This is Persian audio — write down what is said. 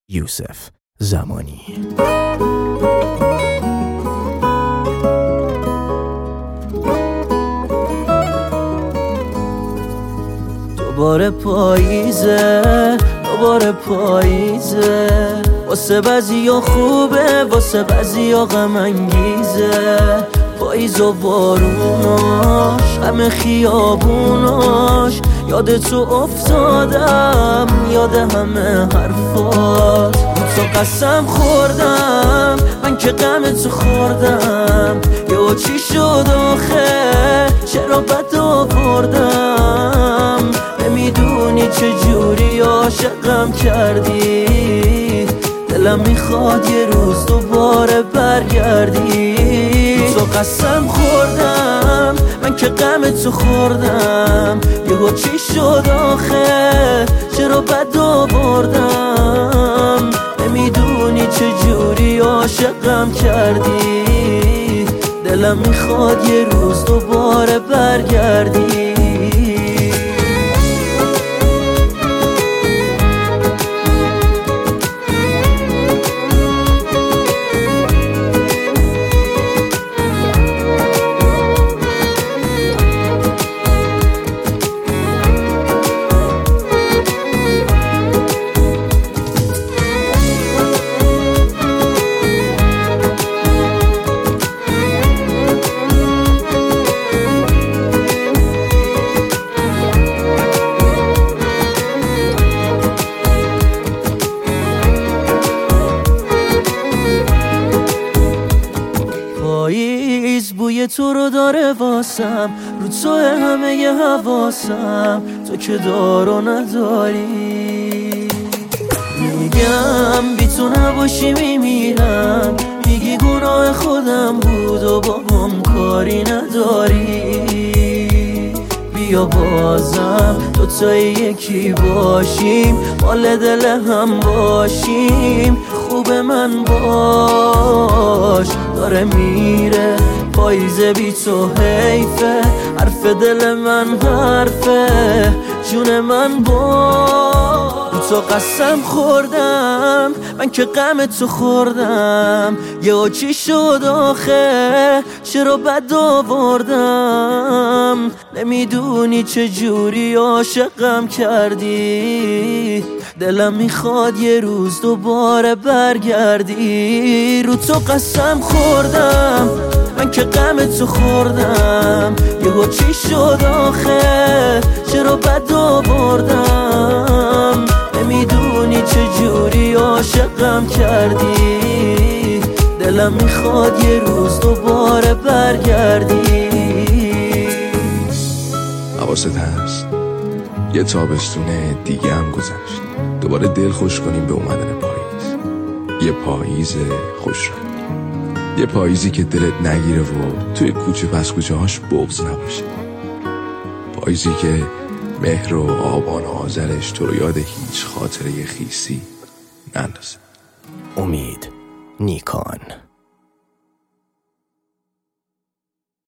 یوسف زمانی. دوباره پاییزه واسه بعضیا خوبه واسه بعضیا غم انگیزه. پاییز و باروناش غم خیابوناش یاد تو افتادم یاد همه حرفات. تو قسم خوردم من که غم تو خوردم یه چی شد آخه چرا بد آوردم. نمیدونی چجوری عاشقم کردی دلم میخواد یه روز دوباره برگردی. تو قسم خوردم من که غم تو خوردم یهو چی شد آخه چرا بد آوردم. نمیدونی چجوری عاشقم کردی دلم میخواد یه روز دوباره برگردی. پاییز بوی تو رو داره واسم رو تو همه ی حواسم تو که دارو نداری. میگم بی تو نباشی میمیرم میگی گناه خودم بود و با هم کاری نداری. بیا بازم دوتایی یکی باشیم مال دل هم باشیم. خوب من باش داره میره پاییزه بی تو حیفه. حرف دل من حرفه جون من باش. تو قسم خوردم من که غم تو خوردم یه چی شد آخه چرا بد آوردم. نمیدونی چجوری عاشقم کردی دلم میخواد یه روز دوباره برگردی. رو تو قسم خوردم من که غم تو خوردم یهو چی شد آخه چرا بد آوردم. نمیدونی چجوری عاشقم کردی دلم میخواد یه روز دوباره برگردی. حواست هست یه تابستون دیگه هم گذشت دوباره دل خوش کنیم به اومدن پاییز. یه پاییز خوش رنگ یه پاییزی که دلت نگیره و توی کوچه پس کوچه هاش بغض نباشه. پاییزی که مهر و آبان و آذرش تو رو یاد هیچ خاطره خیسی نندازه. امید نیکان.